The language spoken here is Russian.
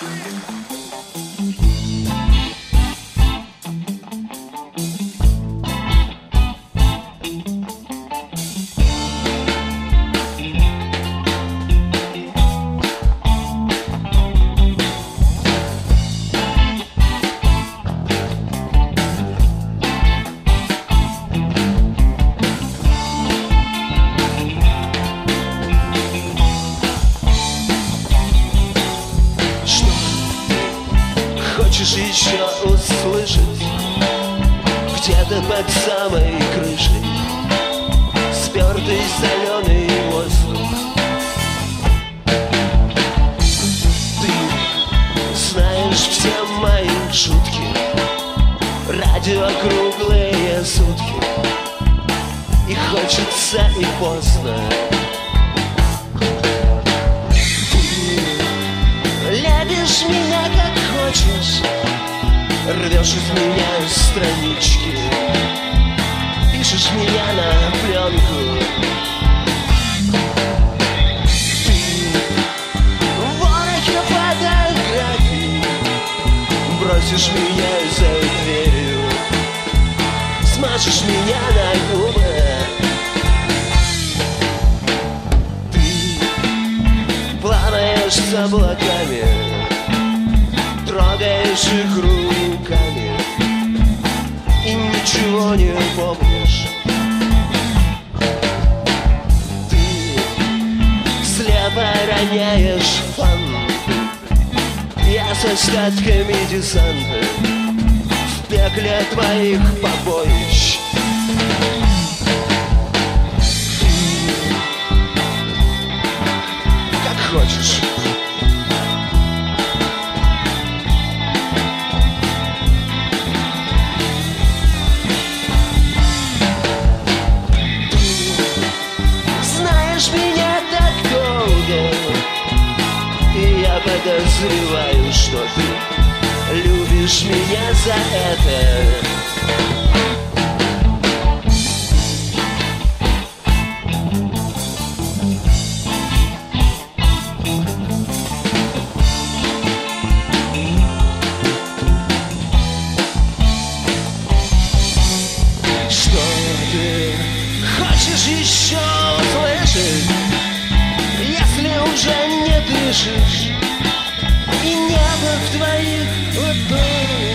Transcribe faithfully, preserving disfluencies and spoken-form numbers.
Хочешь еще услышать где-то под самой крышей спертый соленый воздух? Ты знаешь все мои шутки, радио круглые сутки, и хочется, и поздно. Любишь меня как хочешь, рвешь из меня странички, пишешь меня на пленку. Ты в ворохе фотографий бросишь меня за дверью, смажешь меня на губы. Ты плаваешь с облаками, трогаешь их руками и ничего не помнишь. Ты слепо роняешь фан, я с остатками десанта в пекле твоих побоищ. Ты как хочешь. Подозреваю, что ты любишь меня за это. Что ты хочешь еще услышать, если уже не дышишь? И небо в твоих ладонях